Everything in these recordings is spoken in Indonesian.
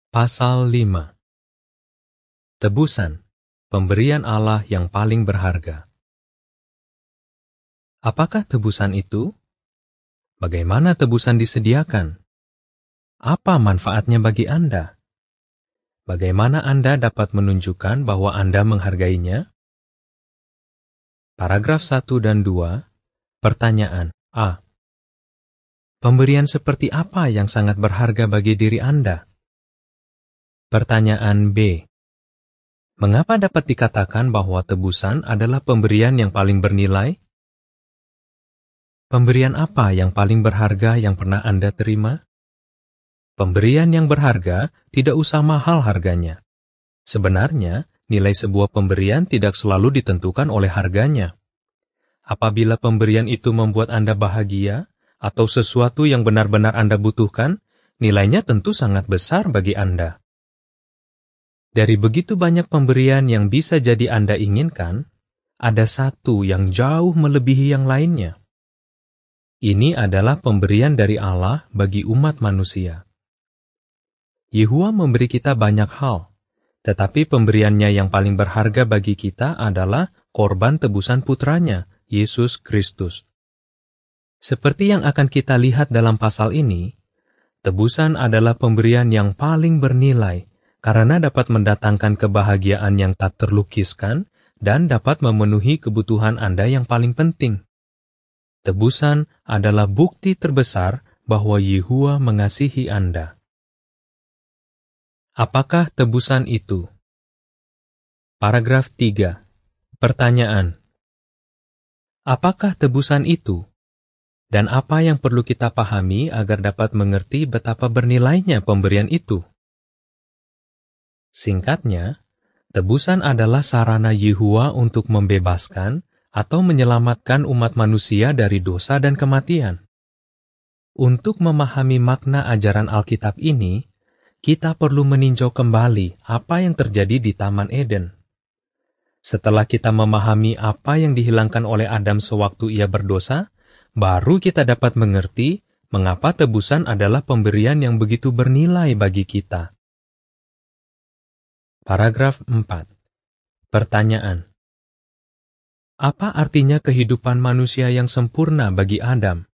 Pasal 5. Tebusan, pemberian Allah yang paling berharga. Apakah tebusan itu? Bagaimana tebusan disediakan? Apa manfaatnya bagi Anda? Bagaimana Anda dapat menunjukkan bahwa Anda menghargainya? Paragraf 1 dan 2. Pertanyaan A. Pemberian seperti apa yang sangat berharga bagi diri Anda? Pertanyaan B. Mengapa dapat dikatakan bahwa tebusan adalah pemberian yang paling bernilai? Pemberian apa yang paling berharga yang pernah Anda terima? Pemberian yang berharga tidak usah mahal harganya. Sebenarnya, nilai sebuah pemberian tidak selalu ditentukan oleh harganya. Apabila pemberian itu membuat Anda bahagia, atau sesuatu yang benar-benar Anda butuhkan, nilainya tentu sangat besar bagi Anda. Dari begitu banyak pemberian yang bisa jadi Anda inginkan, ada satu yang jauh melebihi yang lainnya. Ini adalah pemberian dari Allah bagi umat manusia. Yehuwa memberi kita banyak hal, tetapi pemberiannya yang paling berharga bagi kita adalah korban tebusan putranya, Yesus Kristus. Seperti yang akan kita lihat dalam pasal ini, tebusan adalah pemberian yang paling bernilai karena dapat mendatangkan kebahagiaan yang tak terlukiskan dan dapat memenuhi kebutuhan Anda yang paling penting. Tebusan adalah bukti terbesar bahwa Yehuwa mengasihi Anda. Apakah tebusan itu? Paragraf 3. Pertanyaan. Apakah tebusan itu? Dan apa yang perlu kita pahami agar dapat mengerti betapa bernilainya pemberian itu? Singkatnya, tebusan adalah sarana Yehuwa untuk membebaskan atau menyelamatkan umat manusia dari dosa dan kematian. Untuk memahami makna ajaran Alkitab ini, kita perlu meninjau kembali apa yang terjadi di Taman Eden. Setelah kita memahami apa yang dihilangkan oleh Adam sewaktu ia berdosa, baru kita dapat mengerti mengapa tebusan adalah pemberian yang begitu bernilai bagi kita. Paragraf 4. Pertanyaan. Apa artinya kehidupan manusia yang sempurna bagi Adam?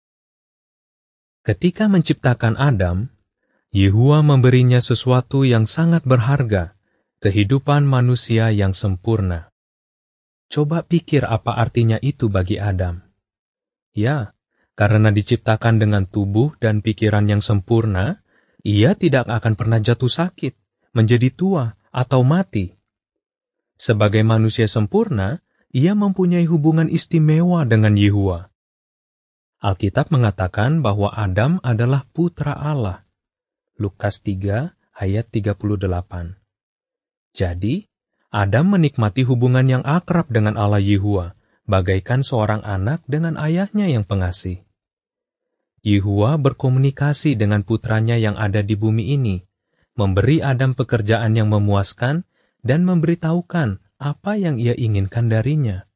Ketika menciptakan Adam, Yehuwa memberinya sesuatu yang sangat berharga, kehidupan manusia yang sempurna. Coba pikir apa artinya itu bagi Adam. Ya, karena diciptakan dengan tubuh dan pikiran yang sempurna, ia tidak akan pernah jatuh sakit, menjadi tua, atau mati. Sebagai manusia sempurna, ia mempunyai hubungan istimewa dengan Yehuwa. Alkitab mengatakan bahwa Adam adalah putra Allah. Lukas 3 ayat 38. Jadi, Adam menikmati hubungan yang akrab dengan Allah Yehuwa, bagaikan seorang anak dengan ayahnya yang pengasih. Yehuwa berkomunikasi dengan putranya yang ada di bumi ini, memberi Adam pekerjaan yang memuaskan, dan memberitahukan apa yang ia inginkan darinya.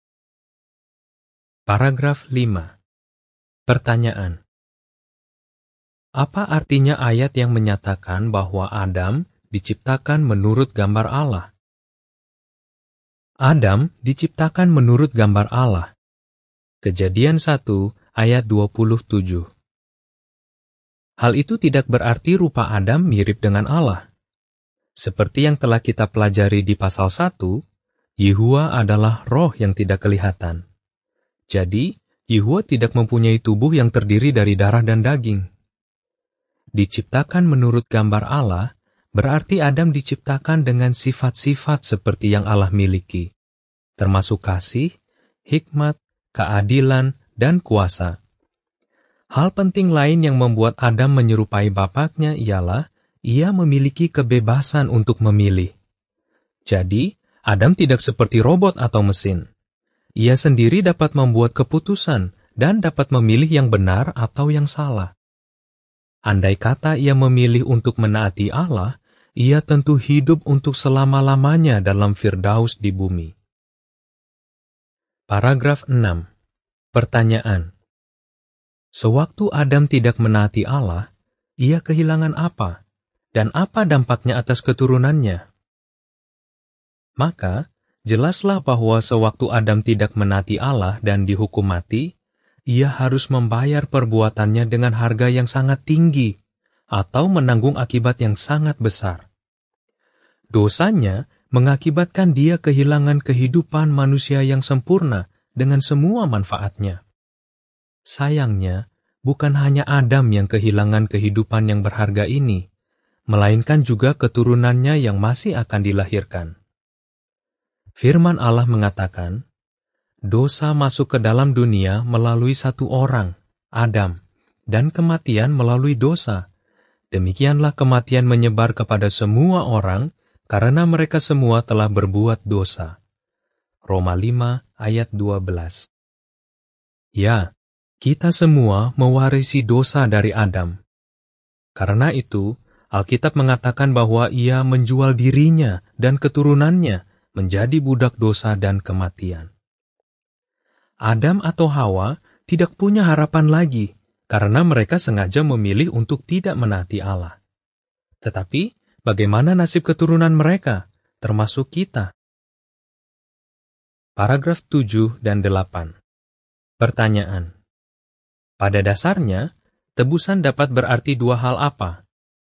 Paragraf 5. Pertanyaan. Apa artinya ayat yang menyatakan bahwa Adam diciptakan menurut gambar Allah? Adam diciptakan menurut gambar Allah. Kejadian 1 ayat 27. Hal itu tidak berarti rupa Adam mirip dengan Allah. Seperti yang telah kita pelajari di pasal 1, Yehuwa adalah roh yang tidak kelihatan. Jadi, Yehuwa tidak mempunyai tubuh yang terdiri dari darah dan daging. Diciptakan menurut gambar Allah, berarti Adam diciptakan dengan sifat-sifat seperti yang Allah miliki, termasuk kasih, hikmat, keadilan, dan kuasa. Hal penting lain yang membuat Adam menyerupai bapaknya ialah ia memiliki kebebasan untuk memilih. Jadi, Adam tidak seperti robot atau mesin. Ia sendiri dapat membuat keputusan dan dapat memilih yang benar atau yang salah. Andai kata ia memilih untuk menaati Allah, ia tentu hidup untuk selama-lamanya dalam Firdaus di bumi. Paragraf 6. Pertanyaan. Sewaktu Adam tidak menaati Allah, ia kehilangan apa? Dan apa dampaknya atas keturunannya? Maka, jelaslah bahwa sewaktu Adam tidak menaati Allah dan dihukum mati, ia harus membayar perbuatannya dengan harga yang sangat tinggi, atau menanggung akibat yang sangat besar. Dosanya mengakibatkan dia kehilangan kehidupan manusia yang sempurna dengan semua manfaatnya. Sayangnya, bukan hanya Adam yang kehilangan kehidupan yang berharga ini, melainkan juga keturunannya yang masih akan dilahirkan. Firman Allah mengatakan, dosa masuk ke dalam dunia melalui satu orang, Adam, dan kematian melalui dosa. Demikianlah kematian menyebar kepada semua orang, karena mereka semua telah berbuat dosa. Roma 5 ayat 12. Ya, kita semua mewarisi dosa dari Adam. Karena itu, Alkitab mengatakan bahwa ia menjual dirinya dan keturunannya menjadi budak dosa dan kematian. Adam atau Hawa tidak punya harapan lagi, karena mereka sengaja memilih untuk tidak menaati Allah. Tetapi, bagaimana nasib keturunan mereka, termasuk kita? Paragraf 7 dan 8. Pertanyaan. Pada dasarnya, tebusan dapat berarti dua hal apa?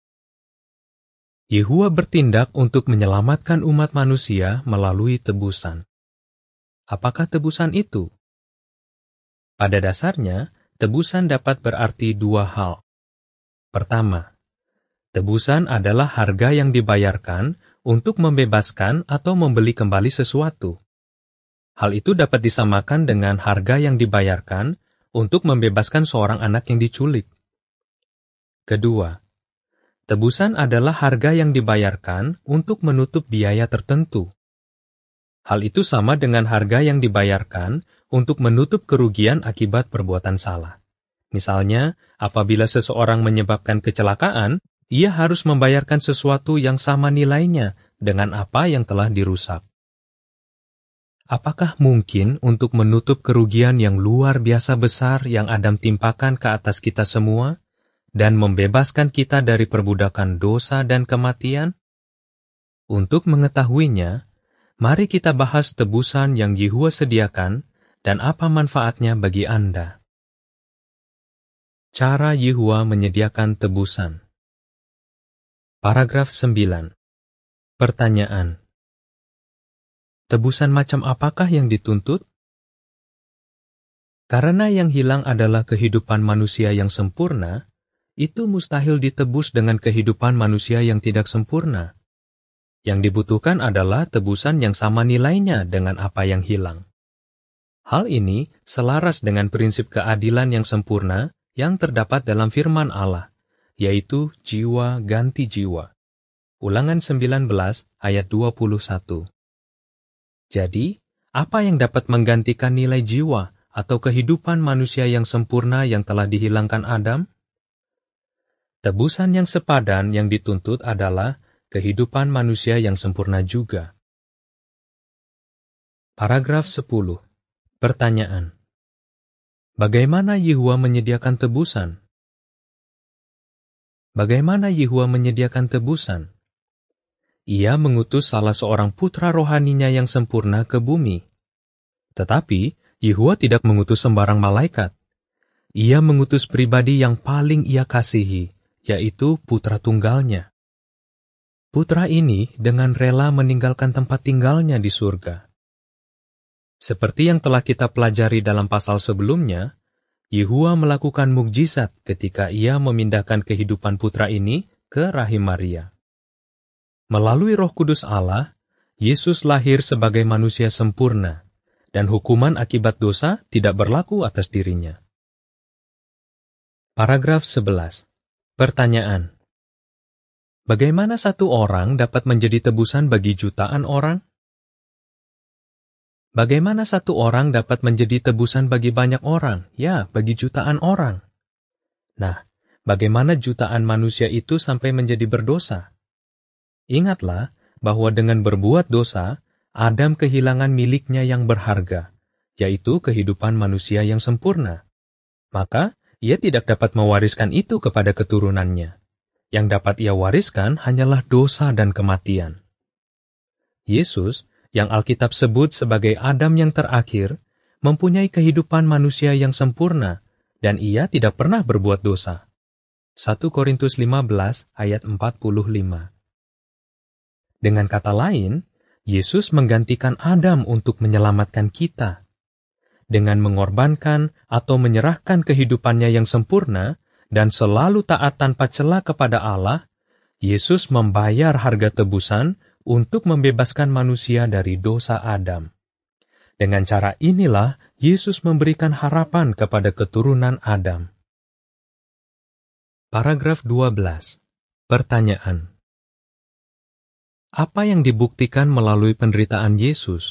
Yehuwa bertindak untuk menyelamatkan umat manusia melalui tebusan. Apakah tebusan itu? Pada dasarnya, tebusan dapat berarti dua hal. Pertama, tebusan adalah harga yang dibayarkan untuk membebaskan atau membeli kembali sesuatu. Hal itu dapat disamakan dengan harga yang dibayarkan untuk membebaskan seorang anak yang diculik. Kedua, tebusan adalah harga yang dibayarkan untuk menutup biaya tertentu. Hal itu sama dengan harga yang dibayarkan untuk menutup kerugian akibat perbuatan salah. Misalnya, apabila seseorang menyebabkan kecelakaan, ia harus membayarkan sesuatu yang sama nilainya dengan apa yang telah dirusak. Apakah mungkin untuk menutup kerugian yang luar biasa besar yang Adam timpakan ke atas kita semua, dan membebaskan kita dari perbudakan dosa dan kematian? Untuk mengetahuinya, mari kita bahas tebusan yang Yehuwa sediakan dan apa manfaatnya bagi Anda. Cara Yehuwa menyediakan tebusan. Paragraf 9. Pertanyaan. Tebusan macam apakah yang dituntut? Karena yang hilang adalah kehidupan manusia yang sempurna, itu mustahil ditebus dengan kehidupan manusia yang tidak sempurna. Yang dibutuhkan adalah tebusan yang sama nilainya dengan apa yang hilang. Hal ini selaras dengan prinsip keadilan yang sempurna yang terdapat dalam firman Allah, yaitu jiwa ganti jiwa. Ulangan 19 ayat 21. Jadi, apa yang dapat menggantikan nilai jiwa atau kehidupan manusia yang sempurna yang telah dihilangkan Adam? Tebusan yang sepadan yang dituntut adalah kehidupan manusia yang sempurna juga. Paragraf 10. Pertanyaan. Bagaimana Yehuwa menyediakan tebusan? Bagaimana Yehuwa menyediakan tebusan? Ia mengutus salah seorang putra rohaninya yang sempurna ke bumi. Tetapi, Yehuwa tidak mengutus sembarang malaikat. Ia mengutus pribadi yang paling ia kasihi, yaitu putra tunggalnya. Putra ini dengan rela meninggalkan tempat tinggalnya di surga. Seperti yang telah kita pelajari dalam pasal sebelumnya, Yehuwa melakukan mukjizat ketika ia memindahkan kehidupan putra ini ke rahim Maria. Melalui Roh Kudus Allah, Yesus lahir sebagai manusia sempurna, dan hukuman akibat dosa tidak berlaku atas dirinya. Paragraf 11. Pertanyaan. Bagaimana satu orang dapat menjadi tebusan bagi jutaan orang? Bagaimana satu orang dapat menjadi tebusan bagi banyak orang? Ya, bagi jutaan orang. Nah, bagaimana jutaan manusia itu sampai menjadi berdosa? Ingatlah bahwa dengan berbuat dosa, Adam kehilangan miliknya yang berharga, yaitu kehidupan manusia yang sempurna. Maka, ia tidak dapat mewariskan itu kepada keturunannya. Yang dapat ia wariskan hanyalah dosa dan kematian. Yesus, yang Alkitab sebut sebagai Adam yang terakhir, mempunyai kehidupan manusia yang sempurna, dan ia tidak pernah berbuat dosa. 1 Korintus 15 ayat 45. Dengan kata lain, Yesus menggantikan Adam untuk menyelamatkan kita. Dengan mengorbankan atau menyerahkan kehidupannya yang sempurna dan selalu taat tanpa celah kepada Allah, Yesus membayar harga tebusan untuk membebaskan manusia dari dosa Adam. Dengan cara inilah, Yesus memberikan harapan kepada keturunan Adam. Paragraf 12. Pertanyaan. Apa yang dibuktikan melalui penderitaan Yesus?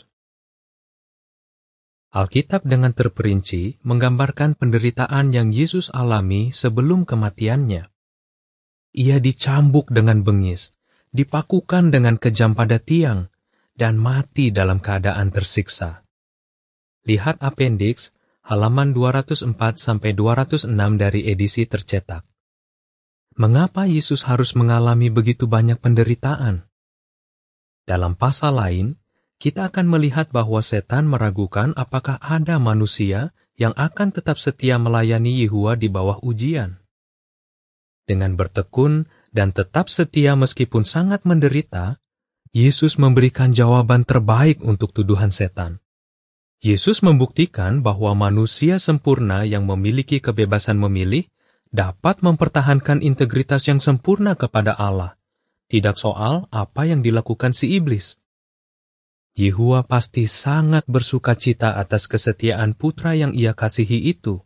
Alkitab dengan terperinci menggambarkan penderitaan yang Yesus alami sebelum kematiannya. Ia dicambuk dengan bengis, dipakukan dengan kejam pada tiang, dan mati dalam keadaan tersiksa. Lihat apendiks halaman 204-206 dari edisi tercetak. Mengapa Yesus harus mengalami begitu banyak penderitaan? Dalam pasal lain, kita akan melihat bahwa setan meragukan apakah ada manusia yang akan tetap setia melayani Yehua di bawah ujian. Dengan bertekun dan tetap setia meskipun sangat menderita, Yesus memberikan jawaban terbaik untuk tuduhan setan. Yesus membuktikan bahwa manusia sempurna yang memiliki kebebasan memilih dapat mempertahankan integritas yang sempurna kepada Allah, tidak soal apa yang dilakukan si iblis. Yehua pasti sangat bersukacita atas kesetiaan putra yang ia kasihi itu.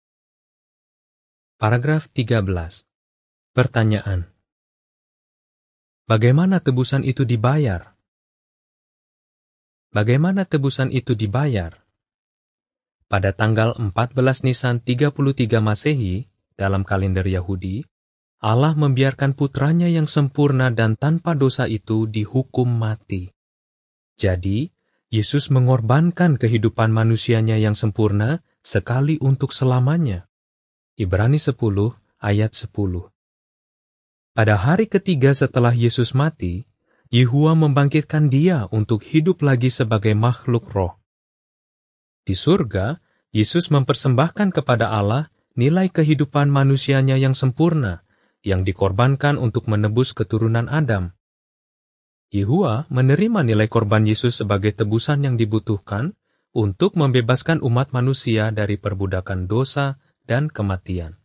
Paragraf 13. Pertanyaan. Bagaimana tebusan itu dibayar? Bagaimana tebusan itu dibayar? Pada tanggal 14 Nisan 33 Masehi, dalam kalender Yahudi, Allah membiarkan putranya yang sempurna dan tanpa dosa itu dihukum mati. Jadi, Yesus mengorbankan kehidupan manusianya yang sempurna sekali untuk selamanya. Ibrani 10 ayat 10. Pada hari ketiga setelah Yesus mati, Yehua membangkitkan dia untuk hidup lagi sebagai makhluk roh. Di surga, Yesus mempersembahkan kepada Allah nilai kehidupan manusianya yang sempurna, yang dikorbankan untuk menebus keturunan Adam. Yehua menerima nilai korban Yesus sebagai tebusan yang dibutuhkan untuk membebaskan umat manusia dari perbudakan dosa dan kematian.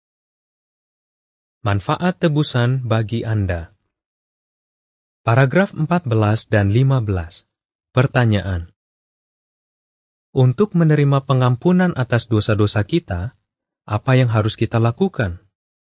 Manfaat tebusan bagi Anda. Paragraf 14 dan 15. Pertanyaan. Untuk menerima pengampunan atas dosa-dosa kita, apa yang harus kita lakukan?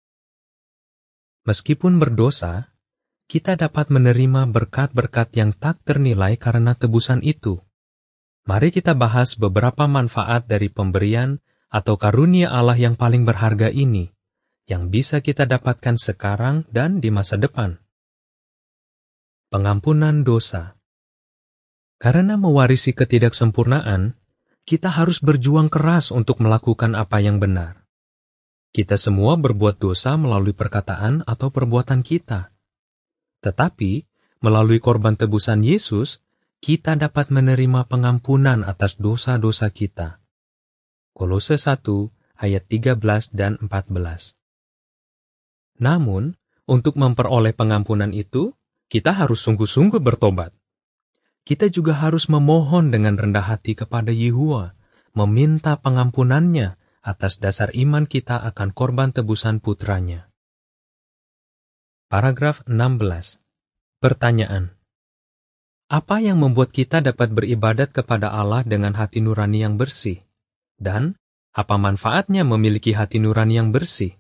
Meskipun berdosa, kita dapat menerima berkat-berkat yang tak ternilai karena tebusan itu. Mari kita bahas beberapa manfaat dari pemberian atau karunia Allah yang paling berharga ini, yang bisa kita dapatkan sekarang dan di masa depan. Pengampunan dosa. Karena mewarisi ketidaksempurnaan, kita harus berjuang keras untuk melakukan apa yang benar. Kita semua berbuat dosa melalui perkataan atau perbuatan kita. Tetapi, melalui korban tebusan Yesus, kita dapat menerima pengampunan atas dosa-dosa kita. Kolose 1 ayat 13 dan 14. Namun, untuk memperoleh pengampunan itu, kita harus sungguh-sungguh bertobat. Kita juga harus memohon dengan rendah hati kepada Yehua, meminta pengampunannya atas dasar iman kita akan korban tebusan putranya. Paragraf 16. Pertanyaan. Apa yang membuat kita dapat beribadat kepada Allah dengan hati nurani yang bersih? Dan, apa manfaatnya memiliki hati nurani yang bersih?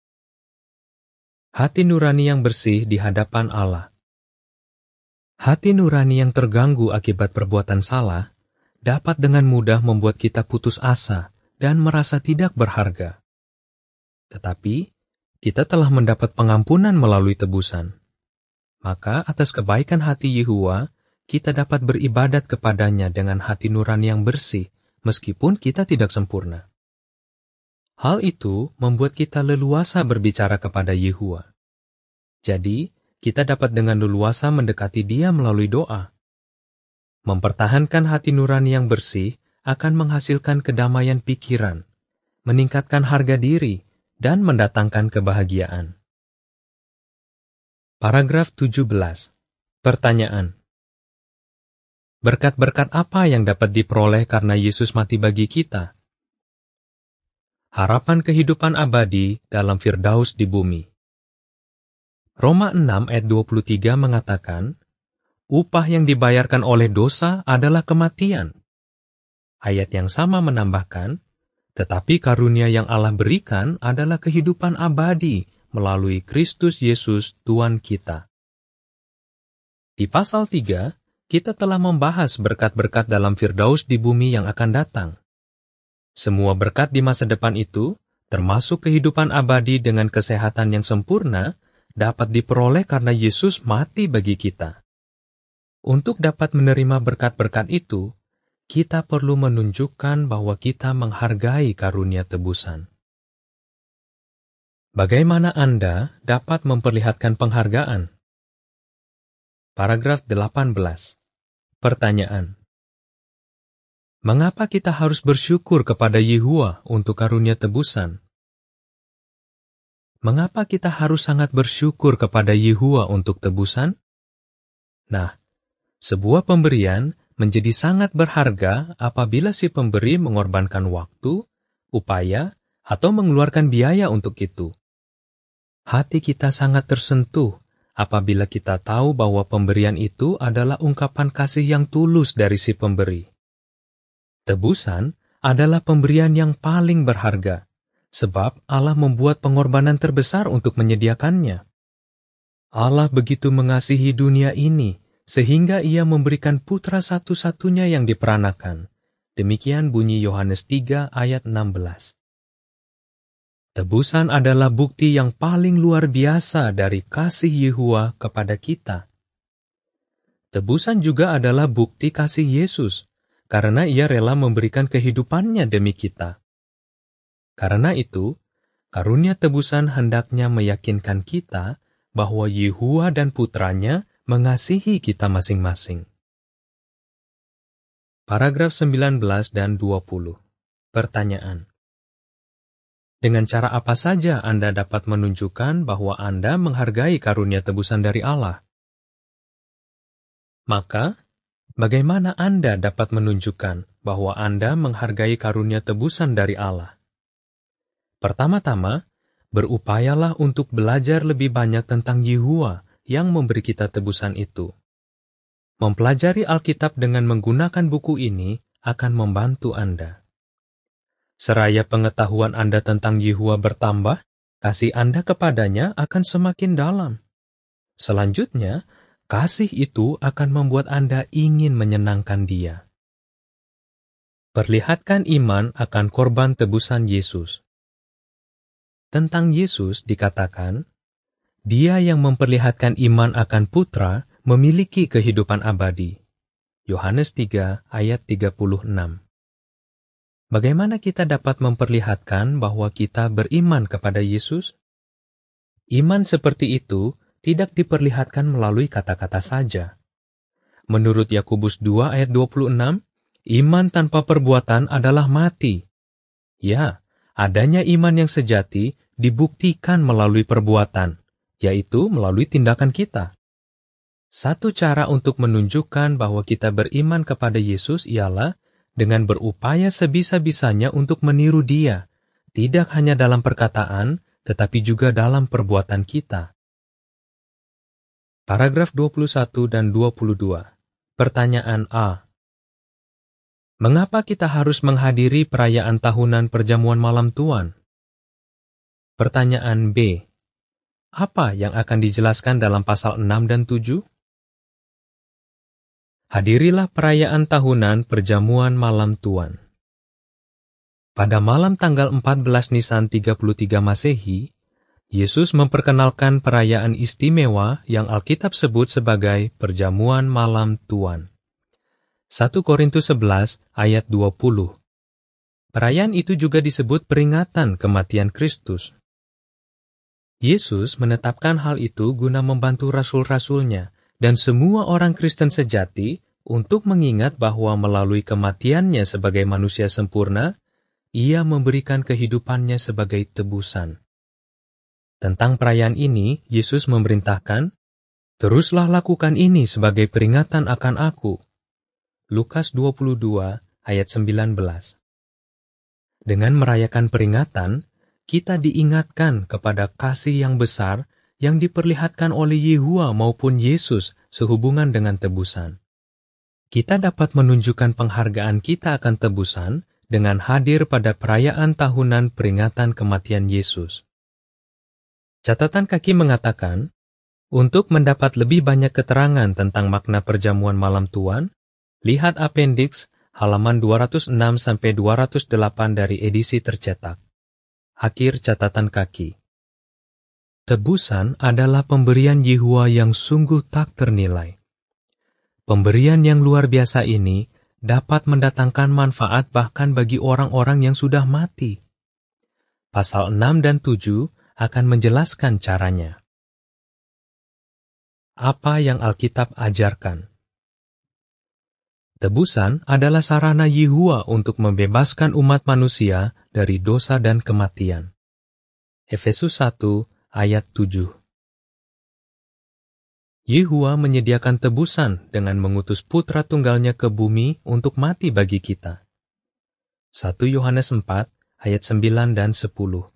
Hati nurani yang bersih di hadapan Allah. Hati nurani yang terganggu akibat perbuatan salah dapat dengan mudah membuat kita putus asa dan merasa tidak berharga. Tetapi, kita telah mendapat pengampunan melalui tebusan. Maka atas kebaikan hati Yehua, kita dapat beribadat kepadanya dengan hati nurani yang bersih, meskipun kita tidak sempurna. Hal itu membuat kita leluasa berbicara kepada Yehua. Jadi, kita dapat dengan leluasa mendekati Dia melalui doa. Mempertahankan hati nurani yang bersih akan menghasilkan kedamaian pikiran, meningkatkan harga diri, dan mendatangkan kebahagiaan. Paragraf 17. Pertanyaan. Berkat-berkat apa yang dapat diperoleh karena Yesus mati bagi kita? Harapan kehidupan abadi dalam Firdaus di bumi. Roma 6 ayat 23 mengatakan, upah yang dibayarkan oleh dosa adalah kematian. Ayat yang sama menambahkan, tetapi karunia yang Allah berikan adalah kehidupan abadi melalui Kristus Yesus Tuhan kita. Di pasal 3, kita telah membahas berkat-berkat dalam Firdaus di bumi yang akan datang. Semua berkat di masa depan itu, termasuk kehidupan abadi dengan kesehatan yang sempurna, dapat diperoleh karena Yesus mati bagi kita. Untuk dapat menerima berkat-berkat itu, kita perlu menunjukkan bahwa kita menghargai karunia tebusan. Bagaimana Anda dapat memperlihatkan penghargaan? Paragraf 18. Pertanyaan. Mengapa kita harus bersyukur kepada Yehuwa untuk karunia tebusan? Mengapa kita harus sangat bersyukur kepada Yehuwa untuk tebusan? Nah, sebuah pemberian menjadi sangat berharga apabila si pemberi mengorbankan waktu, upaya, atau mengeluarkan biaya untuk itu. Hati kita sangat tersentuh apabila kita tahu bahwa pemberian itu adalah ungkapan kasih yang tulus dari si pemberi. Tebusan adalah pemberian yang paling berharga, sebab Allah membuat pengorbanan terbesar untuk menyediakannya. Allah begitu mengasihi dunia ini, sehingga Ia memberikan putra satu-satunya yang diperanakan. Demikian bunyi Yohanes 3 ayat 16. Tebusan adalah bukti yang paling luar biasa dari kasih Yehuwa kepada kita. Tebusan juga adalah bukti kasih Yesus, karena Ia rela memberikan kehidupannya demi kita. Karena itu, karunia tebusan hendaknya meyakinkan kita bahwa Yehuwa dan putranya mengasihi kita masing-masing. Paragraf 19 dan 20. Pertanyaan. Dengan cara apa saja Anda dapat menunjukkan bahwa Anda menghargai karunia tebusan dari Allah? Maka, bagaimana Anda dapat menunjukkan bahwa Anda menghargai karunia tebusan dari Allah? Pertama-tama, berupayalah untuk belajar lebih banyak tentang Yehuwa yang memberi kita tebusan itu. Mempelajari Alkitab dengan menggunakan buku ini akan membantu Anda. Seraya pengetahuan Anda tentang Yehuwa bertambah, kasih Anda kepadanya akan semakin dalam. Selanjutnya, kasih itu akan membuat Anda ingin menyenangkan Dia. Perlihatkan iman akan korban tebusan Yesus. Tentang Yesus dikatakan, Dia yang memperlihatkan iman akan Putra memiliki kehidupan abadi. Yohanes 3 ayat 36. Bagaimana kita dapat memperlihatkan bahwa kita beriman kepada Yesus? Iman seperti itu tidak diperlihatkan melalui kata-kata saja. Menurut Yakobus 2 ayat 26, iman tanpa perbuatan adalah mati. Ya, adanya iman yang sejati dibuktikan melalui perbuatan, yaitu melalui tindakan kita. Satu cara untuk menunjukkan bahwa kita beriman kepada Yesus ialah dengan berupaya sebisa-bisanya untuk meniru Dia, tidak hanya dalam perkataan, tetapi juga dalam perbuatan kita. Paragraf 21 dan 22. Pertanyaan A. Mengapa kita harus menghadiri perayaan tahunan perjamuan malam Tuhan? Pertanyaan B. Apa yang akan dijelaskan dalam pasal 6 dan 7? Hadirilah perayaan tahunan perjamuan malam Tuhan. Pada malam tanggal 14 Nisan 33 Masehi, Yesus memperkenalkan perayaan istimewa yang Alkitab sebut sebagai perjamuan malam Tuhan. 1 Korintus 11 ayat 20. Perayaan itu juga disebut peringatan kematian Kristus. Yesus menetapkan hal itu guna membantu rasul-rasulnya dan semua orang Kristen sejati untuk mengingat bahwa melalui kematiannya sebagai manusia sempurna, Ia memberikan kehidupannya sebagai tebusan. Tentang perayaan ini, Yesus memerintahkan, "Teruslah lakukan ini sebagai peringatan akan Aku." Lukas 22 ayat 19. Dengan merayakan peringatan, kita diingatkan kepada kasih yang besar yang diperlihatkan oleh Yehua maupun Yesus sehubungan dengan tebusan. Kita dapat menunjukkan penghargaan kita akan tebusan dengan hadir pada perayaan tahunan peringatan kematian Yesus. Catatan kaki mengatakan, untuk mendapat lebih banyak keterangan tentang makna perjamuan malam Tuhan, lihat appendix halaman 206-208 dari edisi tercetak. Akhir catatan kaki. Tebusan adalah pemberian Yehua yang sungguh tak ternilai. Pemberian yang luar biasa ini dapat mendatangkan manfaat bahkan bagi orang-orang yang sudah mati. Pasal 6 dan 7 akan menjelaskan caranya. Apa yang Alkitab ajarkan? Tebusan adalah sarana Yehua untuk membebaskan umat manusia dari dosa dan kematian. Efesus 1 ayat 7. Yehua menyediakan tebusan dengan mengutus putra tunggalnya ke bumi untuk mati bagi kita. 1 Yohanes 4 ayat 9 dan 10.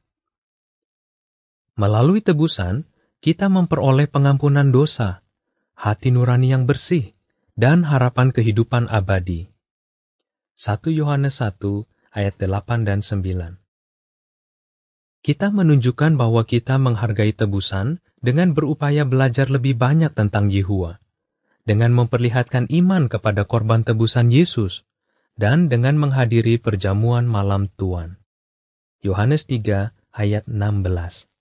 Melalui tebusan, kita memperoleh pengampunan dosa, hati nurani yang bersih, dan harapan kehidupan abadi. 1 Yohanes 1 ayat 8 dan 9. Kita menunjukkan bahwa kita menghargai tebusan dengan berupaya belajar lebih banyak tentang Yehua, dengan memperlihatkan iman kepada korban tebusan Yesus, dan dengan menghadiri perjamuan malam Tuhan. Yohanes 3 ayat 16.